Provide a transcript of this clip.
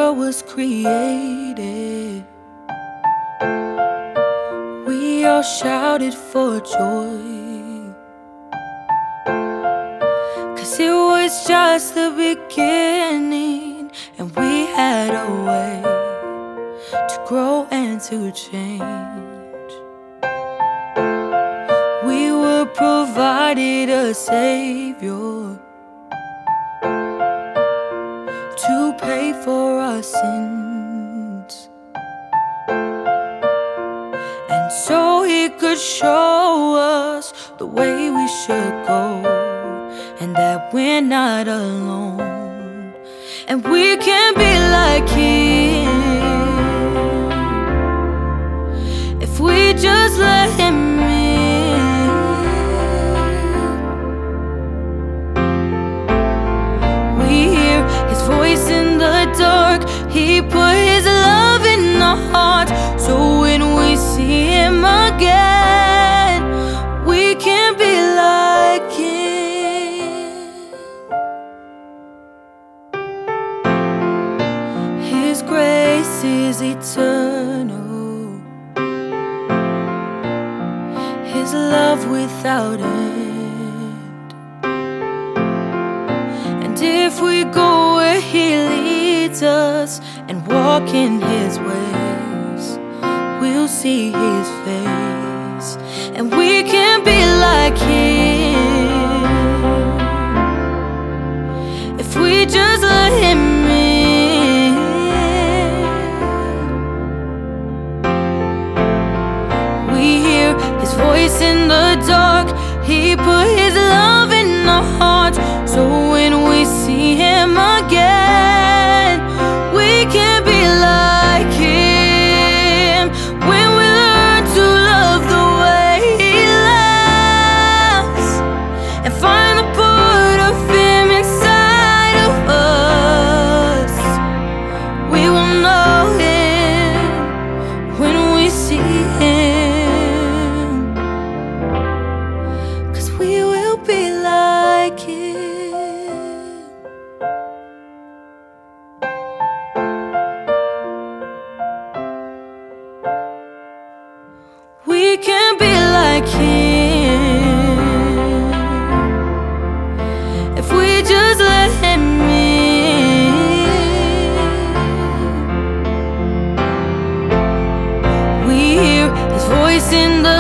world was created, we all shouted for joy, 'cause it was just the beginning, and we had a way to grow and to change. We were provided a Savior to pay for our sins, and so He could show us the way we should go, and that we're not alone, and we can be like Him if we just let Him in. We hear His voice in the dark, He put His love in our heart, so when we see Him again, we can be like Him. His grace is eternal, His love without end, and if we go where He leads us and walk in His ways, we'll see His face, and we can be like Him if we just let Him in. We hear His voice in the dark, He put His love in our heart, so when we see Him again, we can be like Him. When we learn to love the way He loves, and find the part of Him inside of us, we will know Him when we see Him, 'cause we will be like Him. We can be like Him if we just let Him in. We hear His voice in the